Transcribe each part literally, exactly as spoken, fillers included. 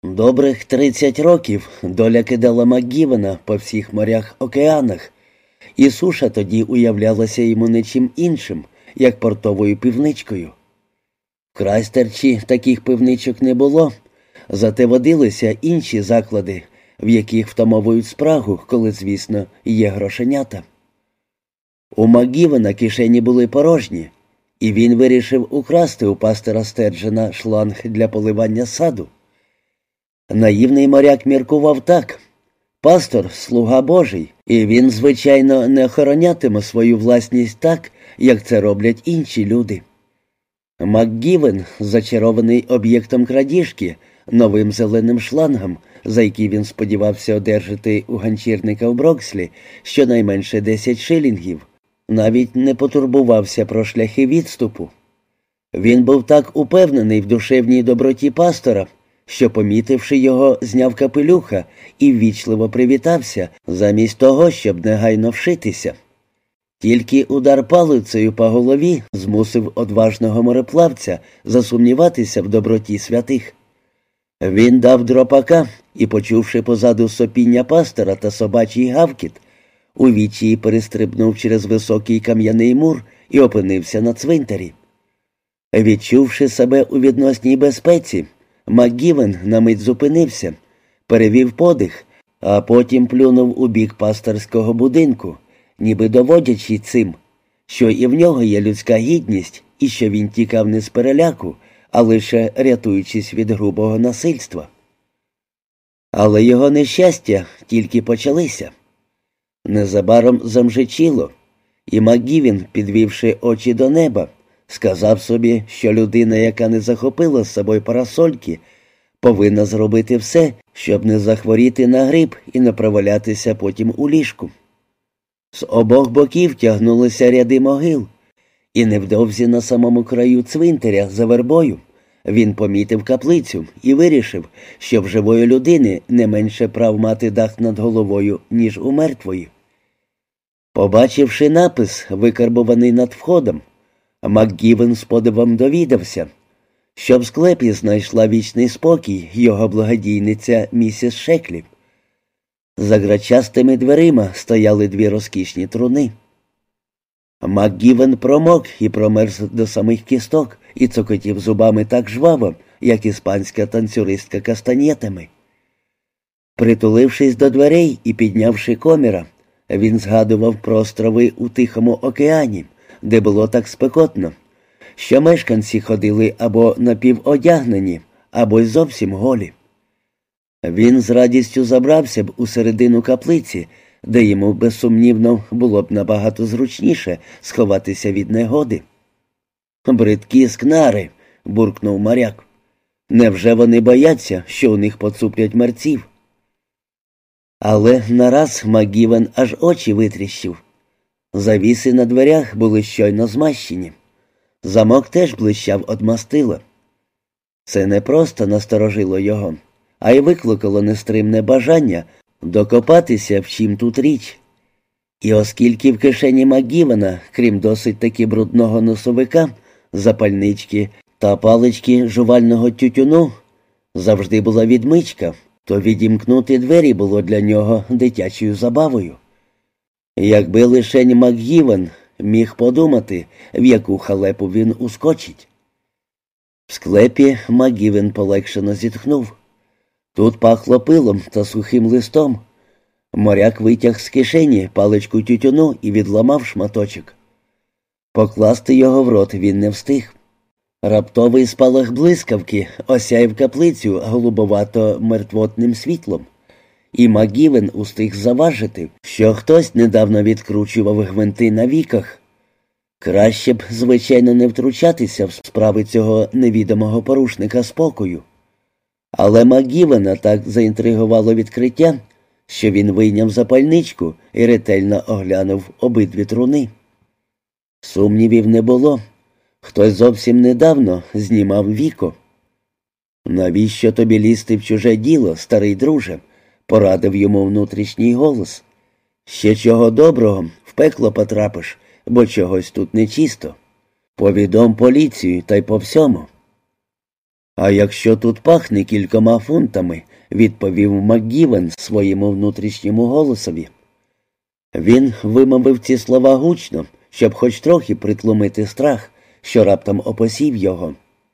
Добрих тридцять років доля кидала МакГівена по всіх морях-океанах, і суша тоді уявлялася йому не чим іншим, як портовою пивничкою. В Крайстерчі таких пивничок не було, зате водилися інші заклади, в яких втамовують спрагу, коли, звісно, є грошенята. У МакГівена кишені були порожні, і він вирішив украсти у пастора Стерджена шланг для поливання саду. Наївний моряк міркував так: пастор — слуга Божий, і він, звичайно, не охоронятиме свою власність так, як це роблять інші люди. МакГівен, зачарований об'єктом крадіжки, новим зеленим шлангом, за який він сподівався одержати у ганчірника в Брокслі щонайменше десять шилінгів, навіть не потурбувався про шляхи відступу. Він був так упевнений в душевній доброті пастора, що, помітивши його, зняв капелюха і ввічливо привітався, замість того, щоб негайно вшитися. Тільки удар палицею по голові змусив одважного мореплавця засумніватися в доброті святих. Він дав дропака і, почувши позаду сопіння пастора та собачий гавкіт, у відчаї перестрибнув через високий кам'яний мур і опинився на цвинтарі. Відчувши себе у відносній безпеці, МакГівен на мить зупинився, перевів подих, а потім плюнув у бік пасторського будинку, ніби доводячи цим, що і в нього є людська гідність, і що він тікав не з переляку, а лише рятуючись від грубого насильства. Але його нещастя тільки почалися. Незабаром замжичіло, і МакГівен, підвівши очі до неба, сказав собі, що людина, яка не захопила з собою парасольки, повинна зробити все, щоб не захворіти на грип і не провалятися потім у ліжку. З обох боків тягнулися ряди могил, і невдовзі на самому краю цвинтаря за вербою він помітив каплицю і вирішив, що в живої людини не менше прав мати дах над головою, ніж у мертвої. Побачивши напис, викарбований над входом, МакГівен з подивом довідався, що в склепі знайшла вічний спокій його благодійниця місіс Шеклі. За грачастими дверима стояли дві розкішні труни. МакГівен промок і промерз до самих кісток і цокотів зубами так жваво, як іспанська танцюристка кастаньєтами. Притулившись до дверей і піднявши коміра, він згадував про острови у Тихому океані, де було так спекотно, що мешканці ходили або напіводягнені, або й зовсім голі. Він з радістю забрався б у середину каплиці, де йому, безсумнівно, було б набагато зручніше сховатися від негоди. «Бридкі скнари!» — буркнув моряк. «Невже вони бояться, що у них поцуплять мерців?» Але нараз МакГівен аж очі витріщив. Завіси на дверях були щойно змащені. Замок теж блищав од мастила. Це не просто насторожило його, а й викликало нестримне бажання докопатися, в чим тут річ. І оскільки в кишені МакГівена, крім досить таки брудного носовика, запальнички та палички жувального тютюну, завжди була відмичка, то відімкнути двері було для нього дитячою забавою. Якби лишень МакГівен міг подумати, в яку халепу він ускочить. В склепі МакГівен полегшено зітхнув. Тут пахло пилом та сухим листом. Моряк витяг з кишені паличку тютюну і відламав шматочок. Покласти його в рот він не встиг. Раптовий спалах блискавки осяяв каплицю голубовато-мертвотним світлом, і МакГівен устиг заважити, що хтось недавно відкручував гвинти на віках. Краще б, звичайно, не втручатися в справи цього невідомого порушника спокою. Але МакГівена так заінтригувало відкриття, що він вийняв запальничку і ретельно оглянув обидві труни. Сумнівів не було. Хтось зовсім недавно знімав віко. «Навіщо тобі лізти в чуже діло, старий друже?» — порадив йому внутрішній голос. «Ще чого доброго, в пекло потрапиш, бо чогось тут нечисто. Повідом поліцію та й по всьому». «А якщо тут пахне кількома фунтами», — відповів МакГівен своєму внутрішньому голосові. Він вимовив ці слова гучно, щоб хоч трохи притлумити страх, що раптом опосів його.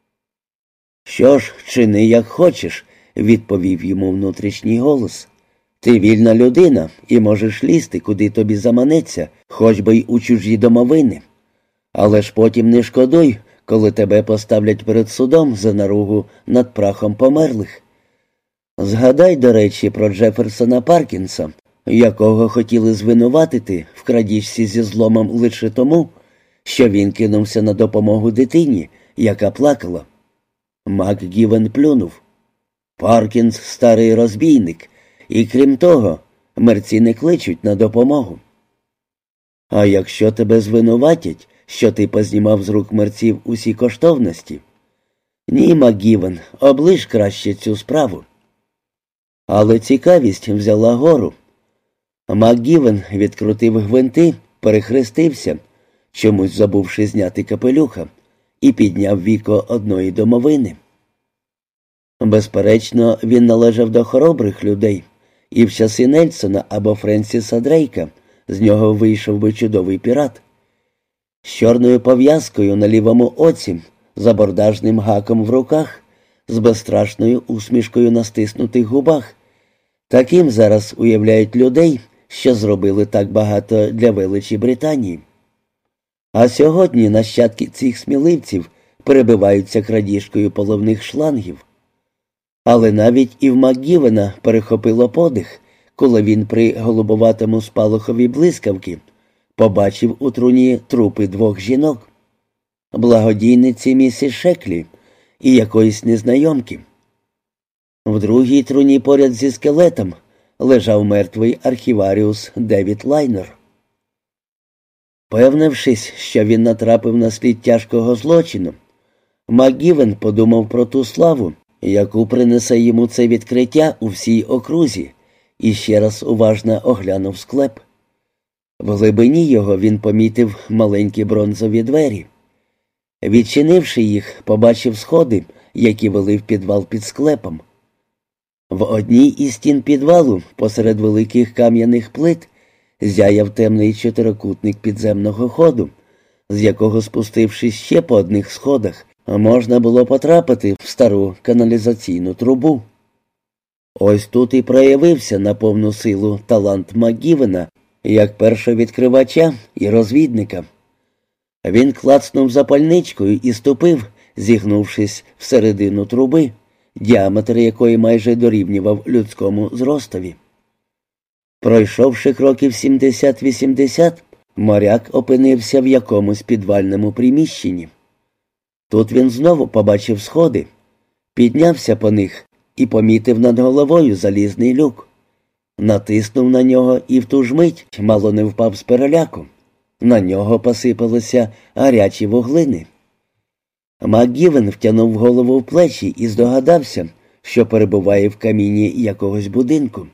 «Що ж, чини як хочеш», — відповів йому внутрішній голос. «Ти вільна людина і можеш лізти, куди тобі заманеться, хоч би й у чужі домовини. Але ж потім не шкодуй, коли тебе поставлять перед судом за наругу над прахом померлих. Згадай, до речі, про Джеферсона Паркінса, якого хотіли звинуватити в крадіжці зі зломом лише тому, що він кинувся на допомогу дитині, яка плакала». МакГівен плюнув. «Паркінс – старий розбійник, і крім того, мерці не кличуть на допомогу». «А якщо тебе звинуватять, що ти познімав з рук мерців усі коштовності?» «Ні, МакГівен, оближ краще цю справу». Але цікавість взяла гору. МакГівен відкрутив гвинти, перехрестився, чомусь забувши зняти капелюха, і підняв віко одної домовини. Безперечно, він належав до хоробрих людей, і в часи Нельсона або Френсіса Дрейка з нього вийшов би чудовий пірат. З чорною пов'язкою на лівому оці, з абордажним гаком в руках, з безстрашною усмішкою на стиснутих губах. Таким зараз уявляють людей, що зробили так багато для величі Британії. А сьогодні нащадки цих сміливців перебиваються крадіжкою поливних шлангів. Але навіть і в МакГівена перехопило подих, коли він при голубоватому спалахові блискавки побачив у труні трупи двох жінок – благодійниці місіс Шеклі і якоїсь незнайомки. В другій труні поряд зі скелетом лежав мертвий архіваріус Девід Лайнер. Певнившись, що він натрапив на слід тяжкого злочину, МакГівен подумав про ту славу, яку принесе йому це відкриття у всій окрузі, і ще раз уважно оглянув склеп. В глибині його він помітив маленькі бронзові двері. Відчинивши їх, побачив сходи, які вели в підвал під склепом. В одній із стін підвалу, посеред великих кам'яних плит, зяяв темний чотирикутник підземного ходу, з якого, спустившись ще по одних сходах, можна було потрапити в стару каналізаційну трубу. Ось тут і проявився на повну силу талант МакГівена як першовідкривача і розвідника. Він клацнув запальничкою і ступив, зігнувшись всередину труби, діаметр якої майже дорівнював людському зростові. Пройшовши кроків сімдесят-вісімдесят, моряк опинився в якомусь підвальному приміщенні. Тут він знову побачив сходи, піднявся по них і помітив над головою залізний люк. Натиснув на нього і в ту ж мить мало не впав з переляку. На нього посипалися гарячі вуглини. МакГівен втягнув голову в плечі і здогадався, що перебуває в каміні якогось будинку.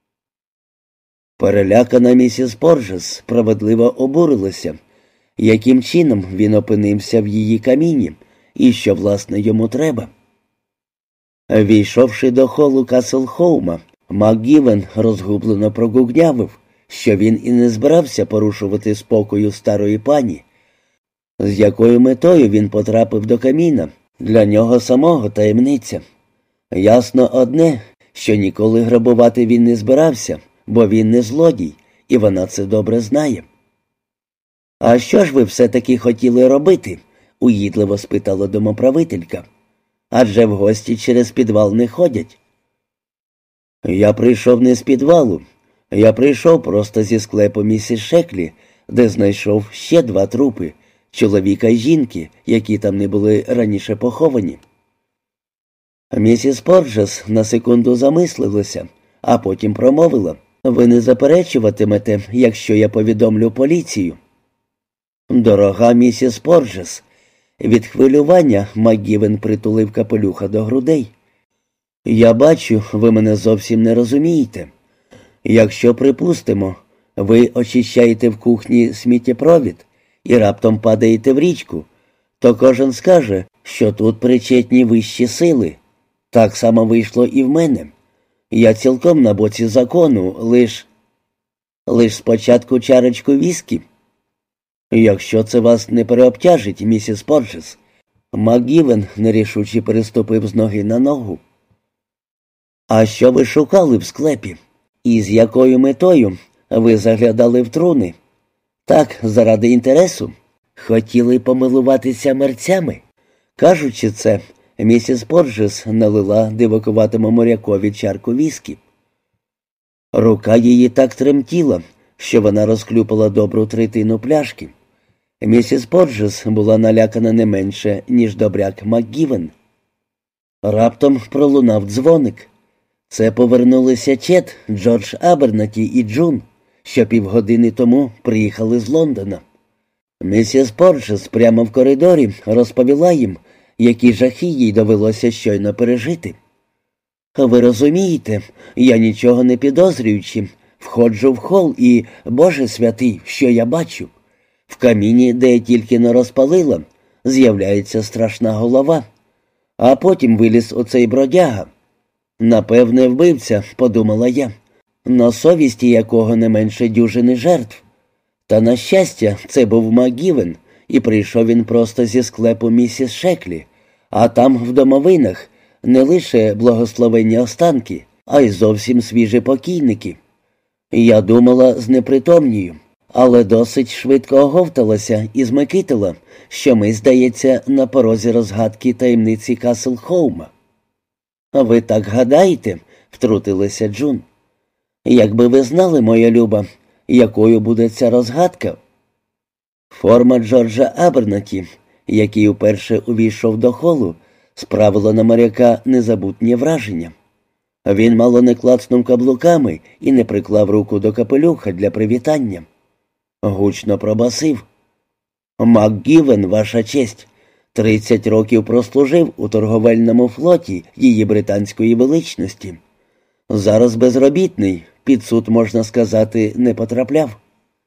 Перелякана місіс Порджес справедливо обурилася, яким чином він опинився в її каміні і що, власне, йому треба. Війшовши до холу Каслхоума, МакГівен розгублено прогугнявив, що він і не збирався порушувати спокою старої пані. З якою метою він потрапив до каміна, для нього самого таємниця. Ясно одне, що ніколи грабувати він не збирався, бо він не злодій, і вона це добре знає. «А що ж ви все-таки хотіли робити?» – уїдливо спитала домоправителька. «Адже в гості через підвал не ходять». «Я прийшов не з підвалу. Я прийшов просто зі склепу місіс Шеклі, де знайшов ще два трупи – чоловіка й жінки, які там не були раніше поховані». Місіс Порджес на секунду замислилася, а потім промовила: «Ви не заперечуватимете, якщо я повідомлю поліцію?» «Дорога місіс Порджес». Від хвилювання МакГівен притулив капелюха до грудей. «Я бачу, ви мене зовсім не розумієте. Якщо, припустимо, ви очищаєте в кухні сміттєпровід і раптом падаєте в річку, то кожен скаже, що тут причетні вищі сили. Так само вийшло і в мене. Я цілком на боці закону, лиш... лиш спочатку чарочку віскі. Якщо це вас не переобтяжить, місіс Порджес. МакГівен нерішуче переступив з ноги на ногу. А що ви шукали в склепі? І з якою метою ви заглядали в труни? Так, заради інтересу? Хотіли помилуватися мерцями? Кажучи це, місіс Порджес налила дивакуватому морякові чарку віскі. Рука її так тремтіла, що вона розклюпала добру третину пляшки. Місіс Порджес була налякана не менше, ніж добряк МакГівен. Раптом пролунав дзвоник. Це повернулися Чет, Джордж Абернаті і Джун, що півгодини тому приїхали з Лондона. Місіс Порджес прямо в коридорі розповіла їм, які жахи їй довелося щойно пережити. Ви розумієте, я нічого не підозрюючи, входжу в хол і, Боже святий, що я бачу? В каміні, де я тільки не розпалила, з'являється страшна голова. А потім виліз оцей бродяга. Напевне, вбивця, подумала я, на совісті якого не менше дюжини жертв. Та, на щастя, це був МакГівен, і прийшов він просто зі склепу місіс Шеклі, а там, в домовинах, не лише благословенні останки, а й зовсім свіжі покійники. Я думала знепритомнію, але досить швидко оговталася і змикитила, що ми, здається, на порозі розгадки таємниці Каслхоума. «А ви так гадаєте?» — втрутилася Джун. «Якби ви знали, моя люба, якою буде ця розгадка?» Форма Джорджа Абернаті, який уперше увійшов до холу, справила на моряка незабутнє враження. Він мало не клацнув каблуками і не приклав руку до капелюха для привітання. Гучно пробасив. «МакГівен, ваша честь, тридцять років прослужив у торговельному флоті її британської величності. Зараз безробітний, під суд, можна сказати, не потрапляв».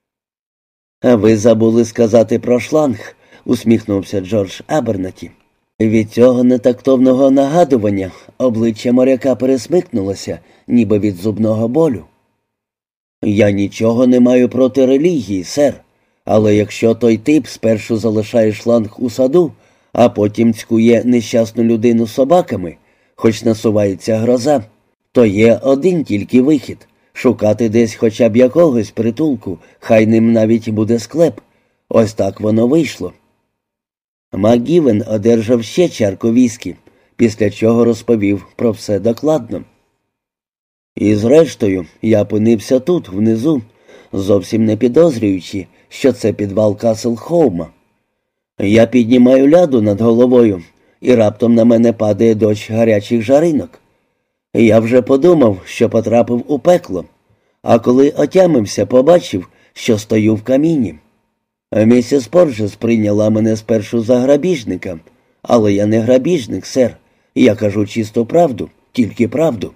«А ви забули сказати про шланг», — усміхнувся Джордж Абернаті. Від цього нетактовного нагадування обличчя моряка пересмикнулося, ніби від зубного болю. «Я нічого не маю проти релігії, сер, але якщо той тип спершу залишає шланг у саду, а потім цькує нещасну людину собаками, хоч насувається гроза, то є один тільки вихід — шукати десь хоча б якогось притулку, хай ним навіть буде склеп. Ось так воно вийшло». МакГівен одержав ще чарку віскі, після чого розповів про все докладно. «І зрештою, я опинився тут, внизу, зовсім не підозрюючи, що це підвал Каслхоума. Я піднімаю ляду над головою, і раптом на мене падає дощ гарячих жаринок. Я вже подумав, що потрапив у пекло, а коли отямився, побачив, що стою в каміні. Місіс Порджес прийняла мене спершу за грабіжника, але я не грабіжник, сер, я кажу чисту правду, тільки правду».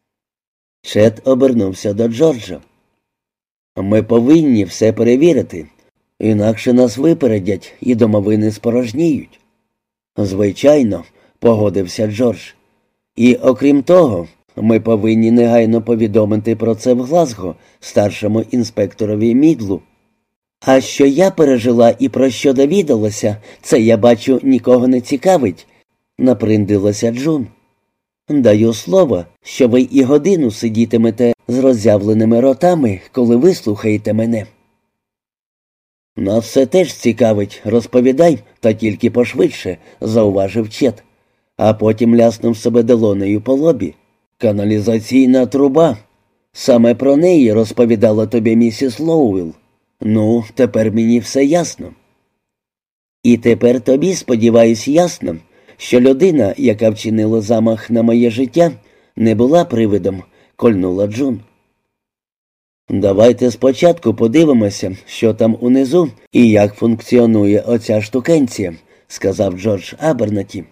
Чет обернувся до Джорджа. «Ми повинні все перевірити, інакше нас випередять і домовини спорожніють». «Звичайно», — погодився Джордж. «І окрім того, ми повинні негайно повідомити про це в Глазго старшому інспекторові Мідлу». «А що я пережила і про що довідалася, це, я бачу, нікого не цікавить», — наприндилася Джун. «Даю слово, що ви і годину сидітимете з роззявленими ротами, коли вислухаєте мене». «Нас все теж цікавить, розповідай, та тільки пошвидше», — зауважив Чет, а потім ляснув себе долонею по лобі. «Каналізаційна труба. Саме про неї розповідала тобі місіс Лоуелл. Ну, тепер мені все ясно». «І тепер тобі, сподіваюсь, ясно, що людина, яка вчинила замах на моє життя, не була привидом», — кольнула Джун. «Давайте спочатку подивимося, що там унизу і як функціонує оця штукенція», — сказав Джордж Абернаті.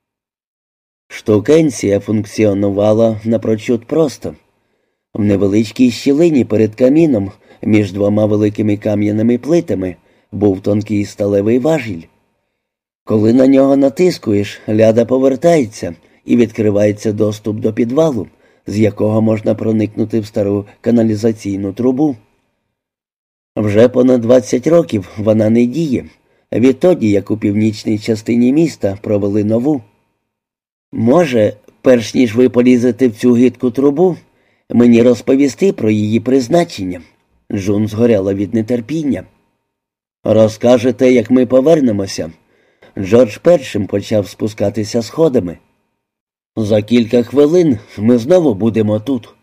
Штукенція функціонувала напрочуд просто. В невеличкій щілині перед каміном між двома великими кам'яними плитами був тонкий сталевий важіль. Коли на нього натискуєш, ляда повертається і відкривається доступ до підвалу, з якого можна проникнути в стару каналізаційну трубу. Вже понад двадцять років вона не діє, відтоді, як у північній частині міста провели нову. Може, перш ніж ви полізете в цю гидку трубу, мені розповісти про її призначення? Джун згоряла від нетерпіння. Розкажете, як ми повернемося. Джордж першим почав спускатися сходами. За кілька хвилин ми знову будемо тут.